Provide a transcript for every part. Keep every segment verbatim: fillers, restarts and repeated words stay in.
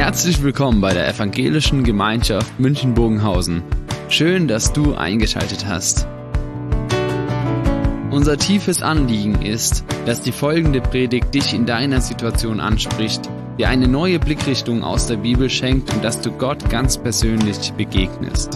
Herzlich willkommen bei der Evangelischen Gemeinschaft München-Bogenhausen. Schön, dass du eingeschaltet hast. Unser tiefes Anliegen ist, dass die folgende Predigt dich in deiner Situation anspricht, dir eine neue Blickrichtung aus der Bibel schenkt und dass du Gott ganz persönlich begegnest.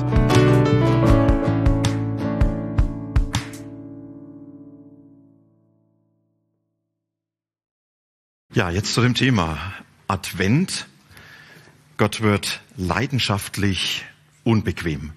Ja, jetzt zu dem Thema Advent. Gott wird leidenschaftlich unbequem.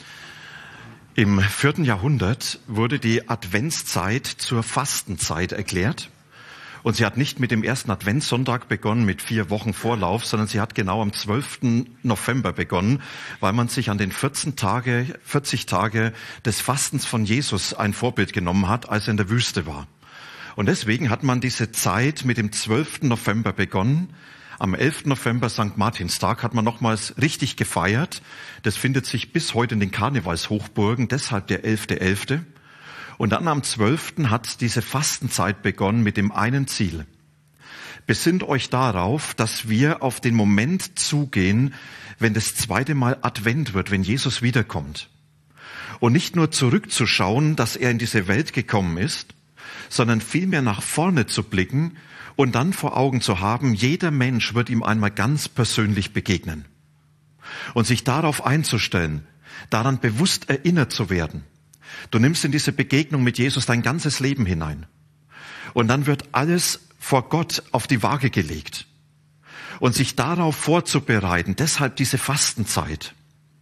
Im vierten Jahrhundert wurde die Adventszeit zur Fastenzeit erklärt. Und sie hat nicht mit dem ersten Adventssonntag begonnen, mit vier Wochen Vorlauf, sondern sie hat genau am zwölften November begonnen, weil man sich an den vierzig Tage, vierzig Tage des Fastens von Jesus ein Vorbild genommen hat, als er in der Wüste war. Und deswegen hat man diese Zeit mit dem zwölften November begonnen. Am elften November, Sankt Martinstag, hat man nochmals richtig gefeiert. Das findet sich bis heute in den Karnevalshochburgen, deshalb der elfte elfte Und dann am zwölften hat diese Fastenzeit begonnen mit dem einen Ziel. Besinnt euch darauf, dass wir auf den Moment zugehen, wenn das zweite Mal Advent wird, wenn Jesus wiederkommt. Und nicht nur zurückzuschauen, dass er in diese Welt gekommen ist, sondern vielmehr nach vorne zu blicken und dann vor Augen zu haben, jeder Mensch wird ihm einmal ganz persönlich begegnen. Und sich darauf einzustellen, daran bewusst erinnert zu werden. Du nimmst in diese Begegnung mit Jesus dein ganzes Leben hinein. Und dann wird alles vor Gott auf die Waage gelegt. Und sich darauf vorzubereiten, deshalb diese Fastenzeit.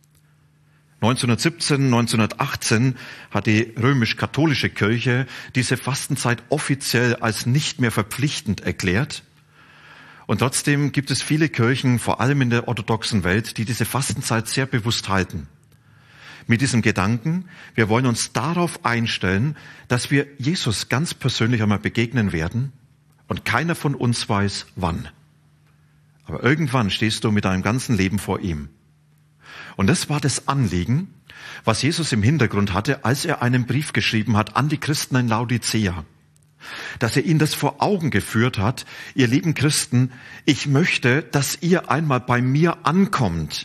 neunzehnhundertsiebzehn, neunzehnhundertachtzehn hat die römisch-katholische Kirche diese Fastenzeit offiziell als nicht mehr verpflichtend erklärt. Und trotzdem gibt es viele Kirchen, vor allem in der orthodoxen Welt, die diese Fastenzeit sehr bewusst halten. Mit diesem Gedanken, wir wollen uns darauf einstellen, dass wir Jesus ganz persönlich einmal begegnen werden und keiner von uns weiß, wann. Aber irgendwann stehst du mit deinem ganzen Leben vor ihm. Und das war das Anliegen, was Jesus im Hintergrund hatte, als er einen Brief geschrieben hat an die Christen in Laodicea. Dass er ihnen das vor Augen geführt hat, ihr lieben Christen, ich möchte, dass ihr einmal bei mir ankommt.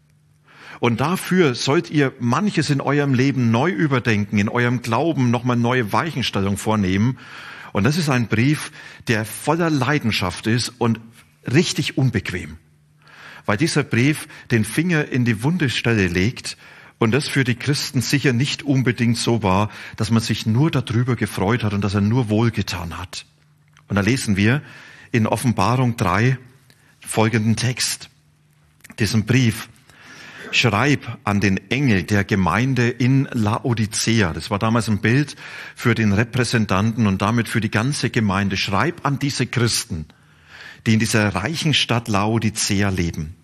Und dafür sollt ihr manches in eurem Leben neu überdenken, in eurem Glauben nochmal neue Weichenstellung vornehmen. Und das ist ein Brief, der voller Leidenschaft ist und richtig unbequem. Weil dieser Brief den Finger in die wunde Stelle legt und das für die Christen sicher nicht unbedingt so war, dass man sich nur darüber gefreut hat und dass er nur wohlgetan hat. Und da lesen wir in Offenbarung drei folgenden Text, diesen Brief. Schreib an den Engel der Gemeinde in Laodicea. Das war damals ein Bild für den Repräsentanten und damit für die ganze Gemeinde. Schreib an diese Christen, die in dieser reichen Stadt Laodicea leben.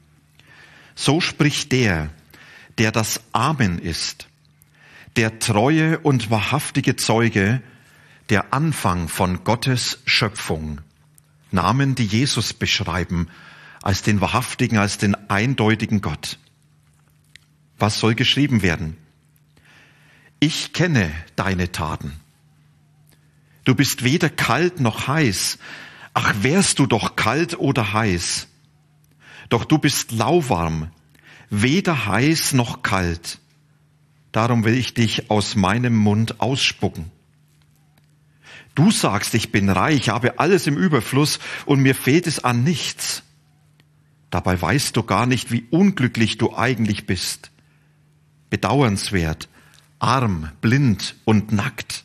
So spricht der, der das Amen ist, der treue und wahrhaftige Zeuge, der Anfang von Gottes Schöpfung. Namen, die Jesus beschreiben, als den wahrhaftigen, als den eindeutigen Gott. Was soll geschrieben werden? Ich kenne deine Taten. Du bist weder kalt noch heiß. Ach, wärst du doch kalt oder heiß. Doch du bist lauwarm, weder heiß noch kalt. Darum will ich dich aus meinem Mund ausspucken. Du sagst, ich bin reich, habe alles im Überfluss und mir fehlt es an nichts. Dabei weißt du gar nicht, wie unglücklich du eigentlich bist. Bedauernswert, arm, blind und nackt.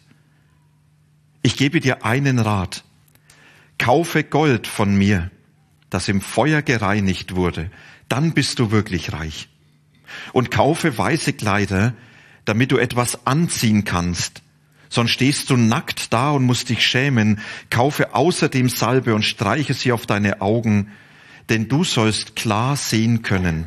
Ich gebe dir einen Rat. Kaufe Gold von mir, das im Feuer gereinigt wurde, dann bist du wirklich reich. Und kaufe weiße Kleider, damit du etwas anziehen kannst, sonst stehst du nackt da und musst dich schämen. Kaufe außerdem Salbe und streiche sie auf deine Augen, denn du sollst klar sehen können.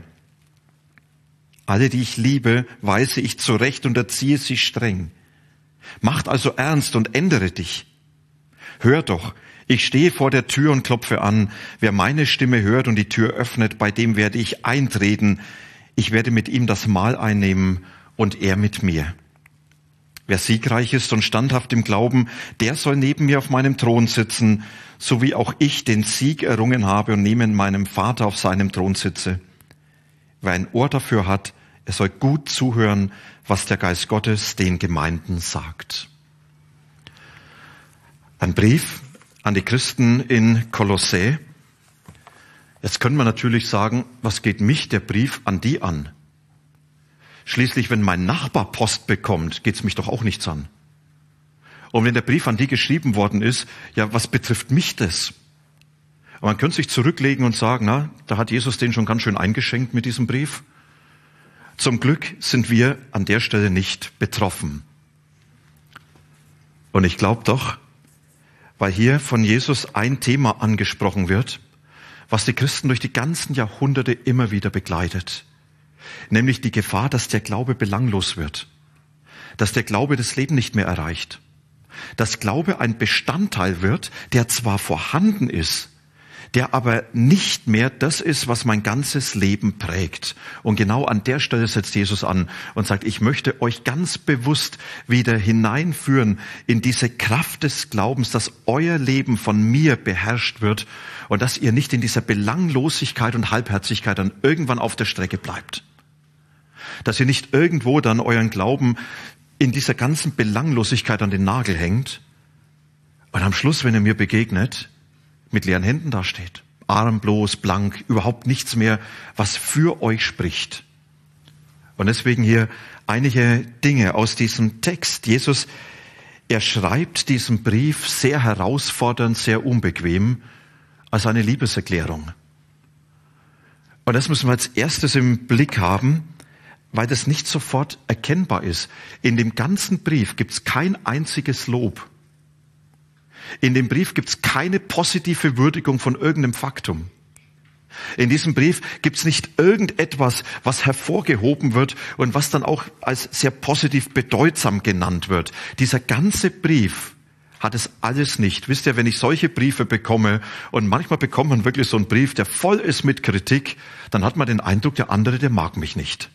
Alle, die ich liebe, weise ich zurecht und erziehe sie streng. Macht also ernst und ändere dich. Hör doch, ich stehe vor der Tür und klopfe an. Wer meine Stimme hört und die Tür öffnet, bei dem werde ich eintreten. Ich werde mit ihm das Mahl einnehmen und er mit mir. Wer siegreich ist und standhaft im Glauben, der soll neben mir auf meinem Thron sitzen, so wie auch ich den Sieg errungen habe und neben meinem Vater auf seinem Thron sitze. Wer ein Ohr dafür hat, er soll gut zuhören, was der Geist Gottes den Gemeinden sagt. Ein Brief an die Christen in Kolossä. Jetzt können wir natürlich sagen, was geht mich der Brief an die an? Schließlich, wenn mein Nachbar Post bekommt, geht's mich doch auch nichts an. Und wenn der Brief an die geschrieben worden ist, ja, was betrifft mich das? Und man könnte sich zurücklegen und sagen, na, da hat Jesus den schon ganz schön eingeschenkt mit diesem Brief. Zum Glück sind wir an der Stelle nicht betroffen. Und ich glaube doch, weil hier von Jesus ein Thema angesprochen wird, was die Christen durch die ganzen Jahrhunderte immer wieder begleitet. Nämlich die Gefahr, dass der Glaube belanglos wird. Dass der Glaube das Leben nicht mehr erreicht. Dass Glaube ein Bestandteil wird, der zwar vorhanden ist, der aber nicht mehr das ist, was mein ganzes Leben prägt. Und genau an der Stelle setzt Jesus an und sagt, ich möchte euch ganz bewusst wieder hineinführen in diese Kraft des Glaubens, dass euer Leben von mir beherrscht wird und dass ihr nicht in dieser Belanglosigkeit und Halbherzigkeit dann irgendwann auf der Strecke bleibt. Dass ihr nicht irgendwo dann euren Glauben in dieser ganzen Belanglosigkeit an den Nagel hängt und am Schluss, wenn ihr mir begegnet, mit leeren Händen dasteht, armlos, blank, überhaupt nichts mehr, was für euch spricht. Und deswegen hier einige Dinge aus diesem Text. Jesus, er schreibt diesen Brief sehr herausfordernd, sehr unbequem, als eine Liebeserklärung. Und das müssen wir als erstes im Blick haben, weil das nicht sofort erkennbar ist. In dem ganzen Brief gibt es kein einziges Lob. In dem Brief gibt es keine positive Würdigung von irgendeinem Faktum. In diesem Brief gibt es nicht irgendetwas, was hervorgehoben wird und was dann auch als sehr positiv bedeutsam genannt wird. Dieser ganze Brief hat es alles nicht. Wisst ihr, wenn ich solche Briefe bekomme und manchmal bekommt man wirklich so einen Brief, der voll ist mit Kritik, dann hat man den Eindruck, der andere, der mag mich nicht.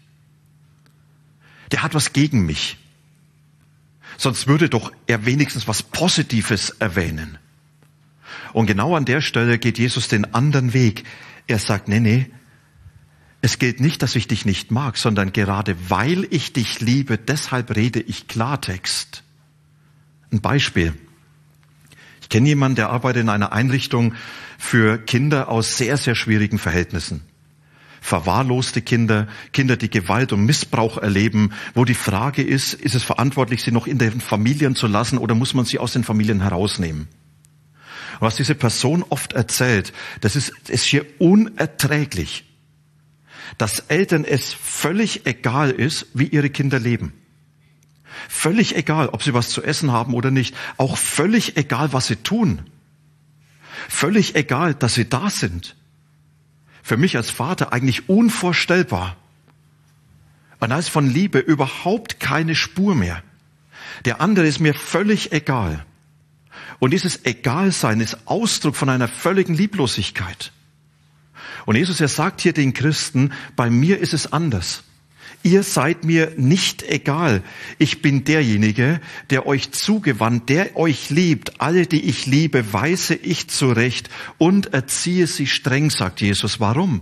Der hat was gegen mich. Sonst würde doch er wenigstens was Positives erwähnen. Und genau an der Stelle geht Jesus den anderen Weg. Er sagt, nee, nee, es gilt nicht, dass ich dich nicht mag, sondern gerade weil ich dich liebe, deshalb rede ich Klartext. Ein Beispiel. Ich kenne jemanden, der arbeitet in einer Einrichtung für Kinder aus sehr, sehr schwierigen Verhältnissen. Verwahrloste Kinder, Kinder, die Gewalt und Missbrauch erleben, wo die Frage ist, ist es verantwortlich, sie noch in den Familien zu lassen oder muss man sie aus den Familien herausnehmen? Und was diese Person oft erzählt, das ist, ist hier unerträglich, dass Eltern es völlig egal ist, wie ihre Kinder leben. Völlig egal, ob sie was zu essen haben oder nicht. Auch völlig egal, was sie tun. Völlig egal, dass sie da sind. Für mich als Vater eigentlich unvorstellbar. Und da ist von Liebe überhaupt keine Spur mehr. Der andere ist mir völlig egal. Und dieses Egalsein ist Ausdruck von einer völligen Lieblosigkeit. Und Jesus, er sagt hier den Christen, bei mir ist es anders. Ihr seid mir nicht egal. Ich bin derjenige, der euch zugewandt, der euch liebt. Alle, die ich liebe, weise ich zurecht und erziehe sie streng, sagt Jesus. Warum?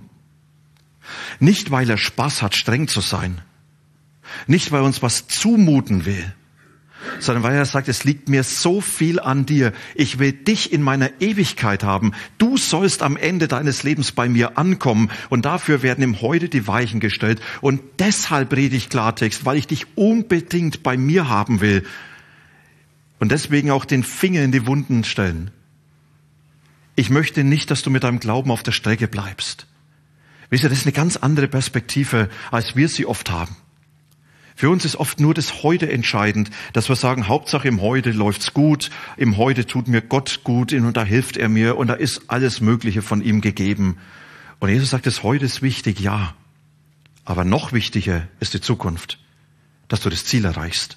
Nicht, weil er Spaß hat, streng zu sein. Nicht, weil er uns was zumuten will, sondern weil er sagt, es liegt mir so viel an dir. Ich will dich in meiner Ewigkeit haben. Du sollst am Ende deines Lebens bei mir ankommen. Und dafür werden ihm heute die Weichen gestellt. Und deshalb rede ich Klartext, weil ich dich unbedingt bei mir haben will. Und deswegen auch den Finger in die Wunden stellen. Ich möchte nicht, dass du mit deinem Glauben auf der Strecke bleibst. Wisst ihr, das ist eine ganz andere Perspektive, als wir sie oft haben. Für uns ist oft nur das Heute entscheidend, dass wir sagen, Hauptsache im Heute läuft's gut, im Heute tut mir Gott gut und da hilft er mir und da ist alles Mögliche von ihm gegeben. Und Jesus sagt, das Heute ist wichtig, ja. Aber noch wichtiger ist die Zukunft, dass du das Ziel erreichst.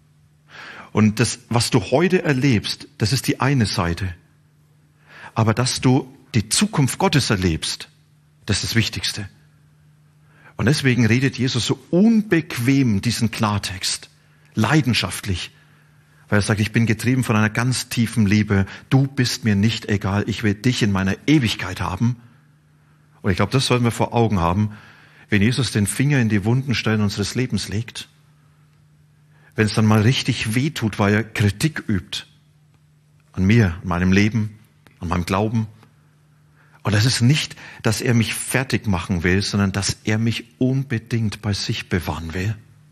Und das, was du heute erlebst, das ist die eine Seite. Aber dass du die Zukunft Gottes erlebst, das ist das Wichtigste. Und deswegen redet Jesus so unbequem diesen Klartext. leidenschaftlich, weil er sagt, ich bin getrieben von einer ganz tiefen Liebe. Du bist mir nicht egal, ich will dich in meiner Ewigkeit haben. Und ich glaube, das sollten wir vor Augen haben, wenn Jesus den Finger in die wunden Stellen unseres Lebens legt. Wenn es dann mal richtig wehtut, weil er Kritik übt. An mir, an meinem Leben, an meinem Glauben. Und das ist nicht, dass er mich fertig machen will, sondern dass er mich unbedingt bei sich bewahren will.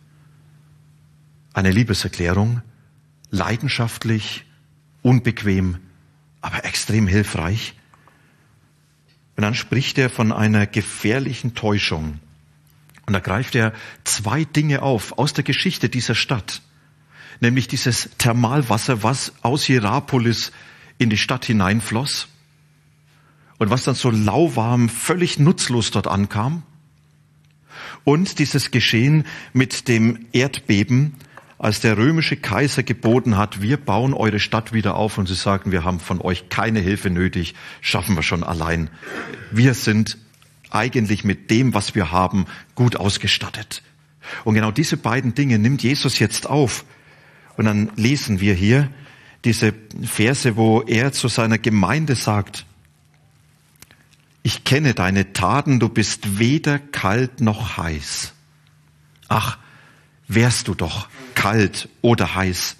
Eine Liebeserklärung, leidenschaftlich, unbequem, aber extrem hilfreich. Und dann spricht er von einer gefährlichen Täuschung. Und da greift er zwei Dinge auf aus der Geschichte dieser Stadt. Nämlich dieses Thermalwasser, was aus Hierapolis in die Stadt hineinfloss. Und was dann so lauwarm, völlig nutzlos dort ankam. Und dieses Geschehen mit dem Erdbeben, als der römische Kaiser geboten hat, wir bauen eure Stadt wieder auf, und sie sagten, wir haben von euch keine Hilfe nötig, schaffen wir schon allein. Wir sind eigentlich mit dem, was wir haben, gut ausgestattet. Und genau diese beiden Dinge nimmt Jesus jetzt auf. Und dann lesen wir hier diese Verse, wo er zu seiner Gemeinde sagt, ich kenne deine Taten, du bist weder kalt noch heiß. Ach, wärst du doch kalt oder heiß.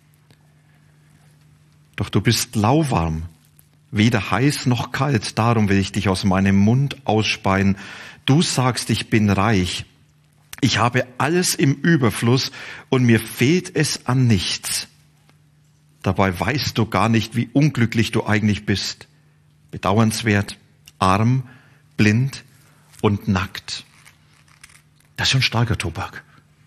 Doch du bist lauwarm, weder heiß noch kalt, darum will ich dich aus meinem Mund ausspeien. Du sagst, ich bin reich, ich habe alles im Überfluss und mir fehlt es an nichts. Dabei weißt du gar nicht, wie unglücklich du eigentlich bist. Bedauernswert, arm, blind und nackt. Das ist schon starker Tobak.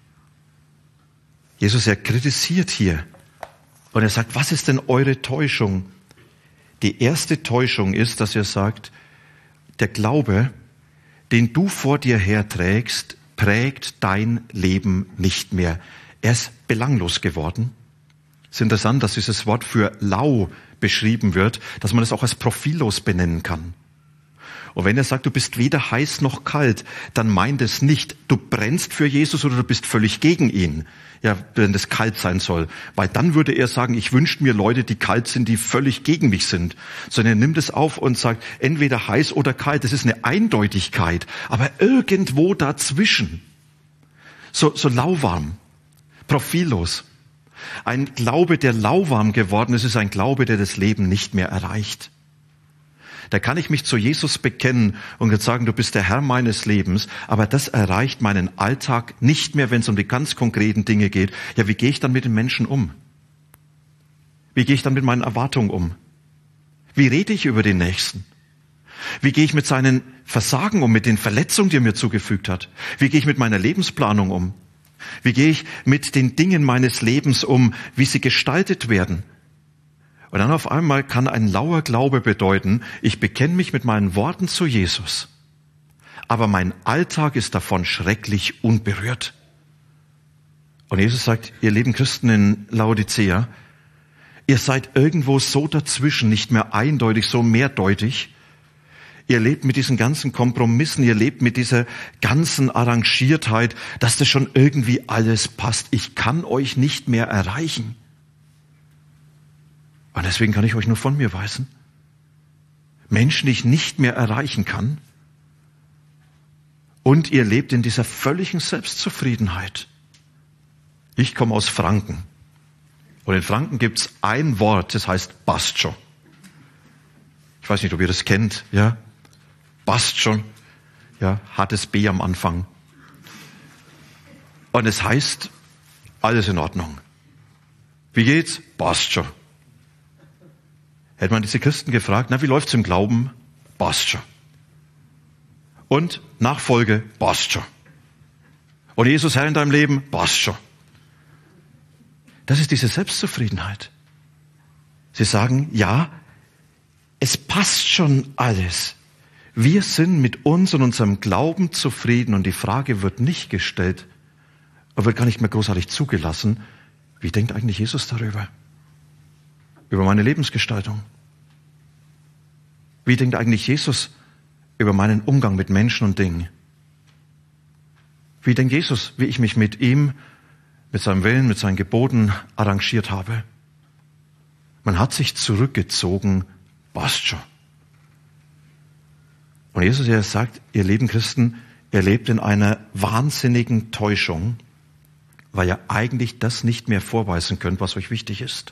Jesus, er kritisiert hier und er sagt, was ist denn eure Täuschung? Die erste Täuschung ist, dass er sagt, der Glaube, den du vor dir herträgst, prägt dein Leben nicht mehr. Er ist belanglos geworden. Es ist interessant, dass dieses Wort für lau beschrieben wird, dass man es auch als profillos benennen kann. Und wenn er sagt, du bist weder heiß noch kalt, dann meint es nicht, du brennst für Jesus oder du bist völlig gegen ihn. Ja, wenn das kalt sein soll. Weil dann würde er sagen, ich wünsche mir Leute, die kalt sind, die völlig gegen mich sind. Sondern er nimmt es auf und sagt, entweder heiß oder kalt. Das ist eine Eindeutigkeit. Aber irgendwo dazwischen. So, so lauwarm. Profillos. Ein Glaube, der lauwarm geworden ist, ist ein Glaube, der das Leben nicht mehr erreicht. Da kann ich mich zu Jesus bekennen und sagen, du bist der Herr meines Lebens, aber das erreicht meinen Alltag nicht mehr, wenn es um die ganz konkreten Dinge geht. Ja, wie gehe ich dann mit den Menschen um? Wie gehe ich dann mit meinen Erwartungen um? Wie rede ich über den Nächsten? Wie gehe ich mit seinen Versagen um, mit den Verletzungen, die er mir zugefügt hat? Wie gehe ich mit meiner Lebensplanung um? Wie gehe ich mit den Dingen meines Lebens um, wie sie gestaltet werden? Und dann auf einmal kann ein lauer Glaube bedeuten, ich bekenne mich mit meinen Worten zu Jesus, aber mein Alltag ist davon schrecklich unberührt. Und Jesus sagt, ihr lieben Christen in Laodicea, ihr seid irgendwo so dazwischen, nicht mehr eindeutig, so mehrdeutig. Ihr lebt mit diesen ganzen Kompromissen, ihr lebt mit dieser ganzen Arrangiertheit, dass das schon irgendwie alles passt. Ich kann euch nicht mehr erreichen. Und deswegen kann ich euch nur von mir weisen. Menschen, die ich nicht mehr erreichen kann. Und ihr lebt in dieser völligen Selbstzufriedenheit. Ich komme aus Franken. Und in Franken gibt es ein Wort, das heißt passt schon. Ich weiß nicht, ob ihr das kennt, ja? Passt schon. Ja, hartes B am Anfang. Und es heißt, alles in Ordnung. Wie geht's? Passt schon. Hätte man diese Christen gefragt, na, wie läuft's im Glauben? Passt schon. Und Nachfolge? Passt schon. Und Jesus Herr in deinem Leben? Passt schon. Das ist diese Selbstzufriedenheit. Sie sagen, ja, es passt schon alles. Wir sind mit uns und unserem Glauben zufrieden und die Frage wird nicht gestellt, aber wird gar nicht mehr großartig zugelassen. Wie denkt eigentlich Jesus darüber? Über meine Lebensgestaltung? Wie denkt eigentlich Jesus über meinen Umgang mit Menschen und Dingen? Wie denkt Jesus, wie ich mich mit ihm, mit seinem Willen, mit seinen Geboten arrangiert habe. Man hat sich zurückgezogen, passt schon. Und Jesus, er sagt, ihr lieben Christen, ihr lebt in einer wahnsinnigen Täuschung, weil ihr eigentlich das nicht mehr vorweisen könnt, was euch wichtig ist.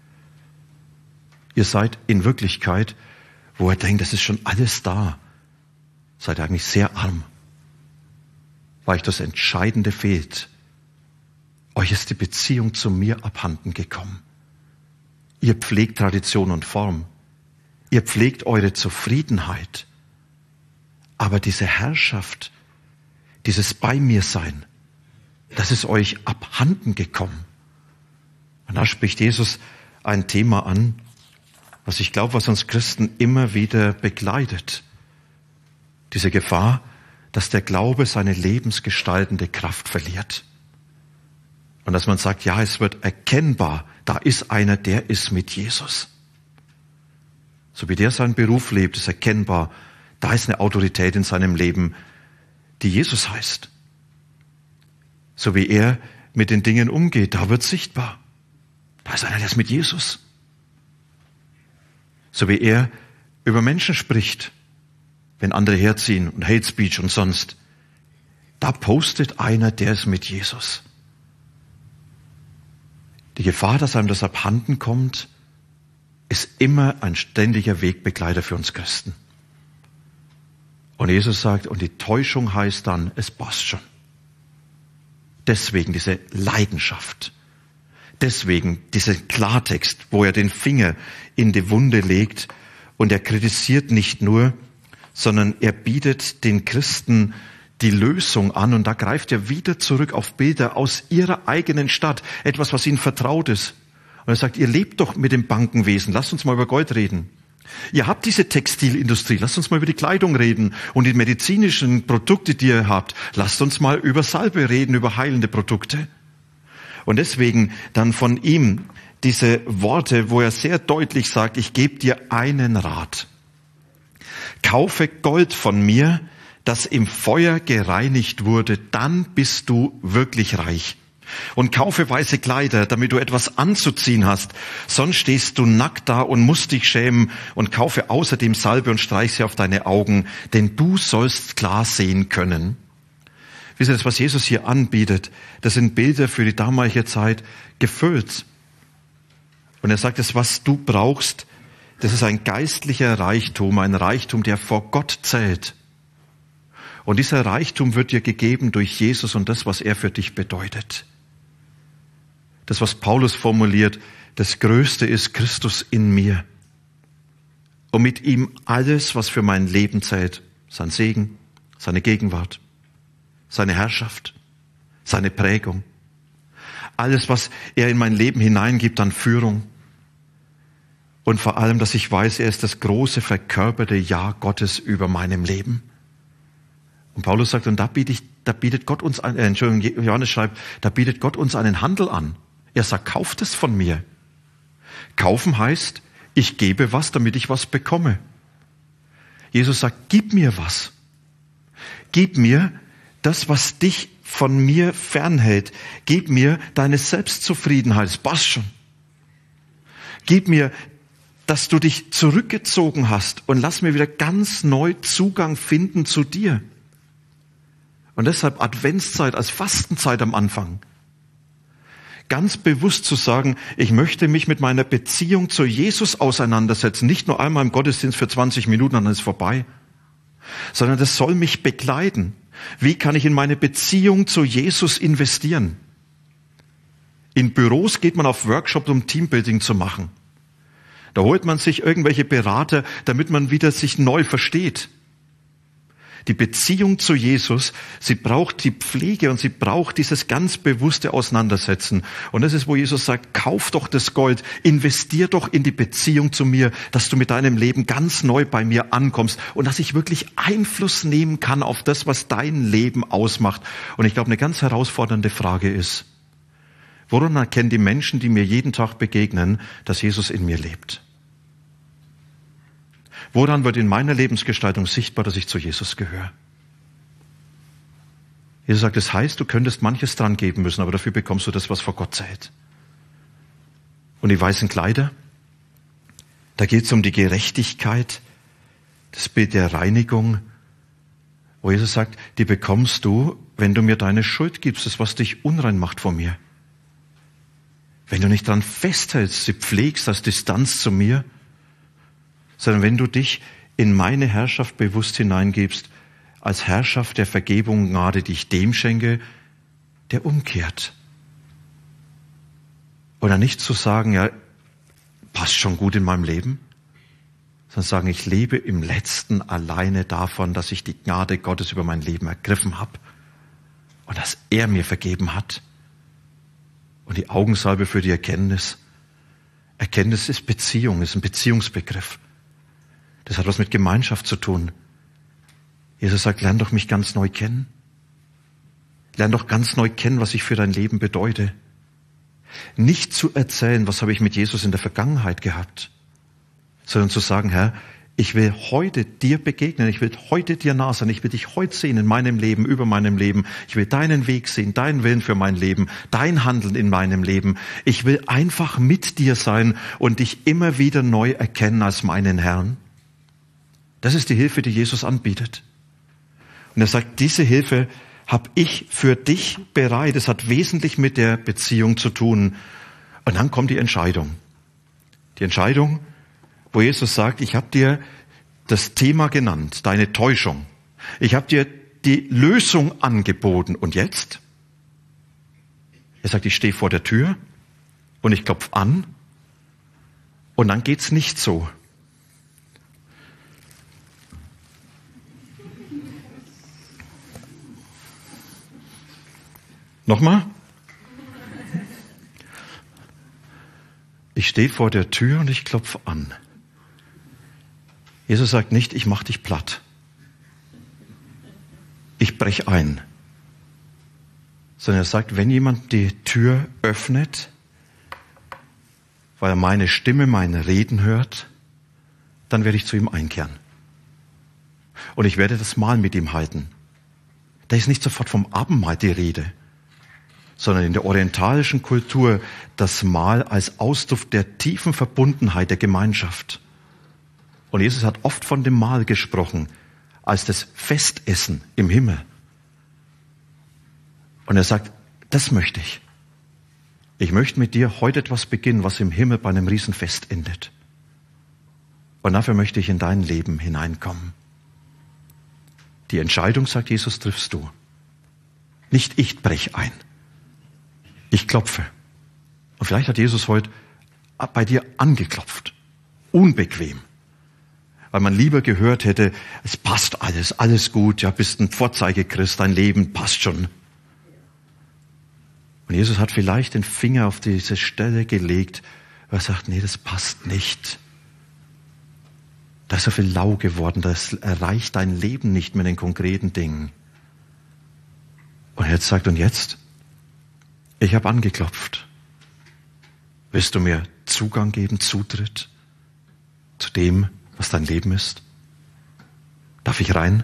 Ihr seid in Wirklichkeit, wo ihr denkt, das ist schon alles da, seid ihr eigentlich sehr arm, weil euch das Entscheidende fehlt. Euch ist die Beziehung zu mir abhanden gekommen. Ihr pflegt Tradition und Form. Ihr pflegt eure Zufriedenheit. Aber diese Herrschaft, dieses Bei mir sein, das ist euch abhanden gekommen. Und da spricht Jesus ein Thema an, was ich glaube, was uns Christen immer wieder begleitet. Diese Gefahr, dass der Glaube seine lebensgestaltende Kraft verliert. Und dass man sagt, ja, es wird erkennbar, da ist einer, der ist mit Jesus. So wie der seinen Beruf lebt, ist erkennbar, da ist eine Autorität in seinem Leben, die Jesus heißt. So wie er mit den Dingen umgeht, da wird sichtbar. Da ist einer, der ist mit Jesus. So wie er über Menschen spricht, wenn andere herziehen und Hate Speech und sonst. Da postet einer, der ist mit Jesus. Die Gefahr, dass einem das abhanden kommt, ist immer ein ständiger Wegbegleiter für uns Christen. Und Jesus sagt, und die Täuschung heißt dann, es passt schon. Deswegen diese Leidenschaft. Deswegen diesen Klartext, wo er den Finger in die Wunde legt und er kritisiert nicht nur, sondern er bietet den Christen die Lösung an und da greift er wieder zurück auf Bilder aus ihrer eigenen Stadt, etwas, was ihnen vertraut ist. Und er sagt, ihr lebt doch mit dem Bankenwesen, lasst uns mal über Gold reden. Ihr habt diese Textilindustrie, lasst uns mal über die Kleidung reden und die medizinischen Produkte, die ihr habt. Lasst uns mal über Salbe reden, über heilende Produkte. Und deswegen dann von ihm diese Worte, wo er sehr deutlich sagt, ich gebe dir einen Rat. Kaufe Gold von mir, das im Feuer gereinigt wurde, dann bist du wirklich reich. Und kaufe weiße Kleider, damit du etwas anzuziehen hast. Sonst stehst du nackt da und musst dich schämen. Und kaufe außerdem Salbe und streich sie auf deine Augen, denn du sollst klar sehen können. Wisst ihr, das, was Jesus hier anbietet, das sind Bilder für die damalige Zeit gefüllt. Und er sagt, das, was du brauchst, das ist ein geistlicher Reichtum, ein Reichtum, der vor Gott zählt. Und dieser Reichtum wird dir gegeben durch Jesus und das, was er für dich bedeutet. Das, was Paulus formuliert, das Größte ist Christus in mir. Und mit ihm alles, was für mein Leben zählt, sein Segen, seine Gegenwart, seine Herrschaft, seine Prägung. Alles, was er in mein Leben hineingibt an Führung. Und vor allem, dass ich weiß, er ist das große, verkörperte Ja Gottes über meinem Leben. Und Paulus sagt, und da bietet, da bietet Gott uns, ein, äh, Entschuldigung, Johannes schreibt, da bietet Gott uns einen Handel an. Er sagt, kauft es von mir. Kaufen heißt, ich gebe was, damit ich was bekomme. Jesus sagt, gib mir was. Gib mir das, was dich von mir fernhält. Gib mir deine Selbstzufriedenheit. Das passt schon. Gib mir, dass du dich zurückgezogen hast und lass mir wieder ganz neu Zugang finden zu dir. Und deshalb Adventszeit als Fastenzeit am Anfang. Ganz bewusst zu sagen, ich möchte mich mit meiner Beziehung zu Jesus auseinandersetzen. Nicht nur einmal im Gottesdienst für zwanzig Minuten, dann ist es vorbei. Sondern das soll mich begleiten. Wie kann ich in meine Beziehung zu Jesus investieren? In Büros geht man auf Workshops, um Teambuilding zu machen. Da holt man sich irgendwelche Berater, damit man wieder sich neu versteht. Die Beziehung zu Jesus, sie braucht die Pflege und sie braucht dieses ganz bewusste Auseinandersetzen. Und das ist, wo Jesus sagt, kauf doch das Gold, investier doch in die Beziehung zu mir, dass du mit deinem Leben ganz neu bei mir ankommst und dass ich wirklich Einfluss nehmen kann auf das, was dein Leben ausmacht. Und ich glaube, eine ganz herausfordernde Frage ist, woran erkennen die Menschen, die mir jeden Tag begegnen, dass Jesus in mir lebt? Woran wird in meiner Lebensgestaltung sichtbar, dass ich zu Jesus gehöre? Jesus sagt, das heißt, du könntest manches dran geben müssen, aber dafür bekommst du das, was vor Gott zählt. Und die weißen Kleider, da geht es um die Gerechtigkeit, das Bild der Reinigung, wo Jesus sagt, die bekommst du, wenn du mir deine Schuld gibst, das, was dich unrein macht vor mir. Wenn du nicht dran festhältst, sie pflegst als Distanz zu mir, sondern wenn du dich in meine Herrschaft bewusst hineingibst, als Herrschaft der Vergebung Gnade, die ich dem schenke, der umkehrt. Oder nicht zu sagen, ja, passt schon gut in meinem Leben, sondern sagen, ich lebe im Letzten alleine davon, dass ich die Gnade Gottes über mein Leben ergriffen habe und dass er mir vergeben hat. Und die Augensalbe für die Erkenntnis. Erkenntnis ist Beziehung, ist ein Beziehungsbegriff. Das hat was mit Gemeinschaft zu tun. Jesus sagt, lern doch mich ganz neu kennen. Lern doch ganz neu kennen, was ich für dein Leben bedeute. Nicht zu erzählen, was habe ich mit Jesus in der Vergangenheit gehabt, sondern zu sagen, Herr, ich will heute dir begegnen, ich will heute dir nah sein, ich will dich heute sehen in meinem Leben, über meinem Leben. Ich will deinen Weg sehen, deinen Willen für mein Leben, dein Handeln in meinem Leben. Ich will einfach mit dir sein und dich immer wieder neu erkennen als meinen Herrn. Das ist die Hilfe, die Jesus anbietet. Und er sagt, diese Hilfe habe ich für dich bereit. Es hat wesentlich mit der Beziehung zu tun. Und dann kommt die Entscheidung. Die Entscheidung, wo Jesus sagt, ich habe dir das Thema genannt, deine Täuschung. Ich habe dir die Lösung angeboten. Und jetzt? Er sagt, ich stehe vor der Tür und ich klopfe an. Und dann geht's nicht so. Nochmal? Ich stehe vor der Tür und ich klopfe an. Jesus sagt nicht, ich mache dich platt. Ich brech ein. Sondern er sagt, wenn jemand die Tür öffnet, weil er meine Stimme, meine Reden hört, dann werde ich zu ihm einkehren. Und ich werde das Mahl mit ihm halten. Da ist nicht sofort vom Abendmahl die Rede, sondern in der orientalischen Kultur das Mahl als Ausdruck der tiefen Verbundenheit der Gemeinschaft. Und Jesus hat oft von dem Mahl gesprochen, als das Festessen im Himmel. Und er sagt, das möchte ich. Ich möchte mit dir heute etwas beginnen, was im Himmel bei einem Riesenfest endet. Und dafür möchte ich in dein Leben hineinkommen. Die Entscheidung, sagt Jesus, triffst du. Nicht ich brech ein. Ich klopfe. Und vielleicht hat Jesus heute bei dir angeklopft. Unbequem. Weil man lieber gehört hätte, es passt alles, alles gut, ja, bist ein Vorzeigechrist, dein Leben passt schon. Und Jesus hat vielleicht den Finger auf diese Stelle gelegt, weil er sagt, nee, das passt nicht. Da ist so viel lau geworden, das erreicht dein Leben nicht mit den konkreten Dingen. Und jetzt sagt, und jetzt? Ich habe angeklopft. Willst du mir Zugang geben, Zutritt zu dem, was dein Leben ist? Darf ich rein?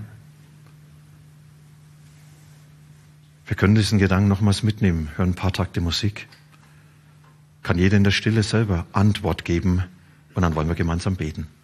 Wir können diesen Gedanken nochmals mitnehmen, hören ein paar Takte Musik. Kann jeder in der Stille selber Antwort geben und dann wollen wir gemeinsam beten.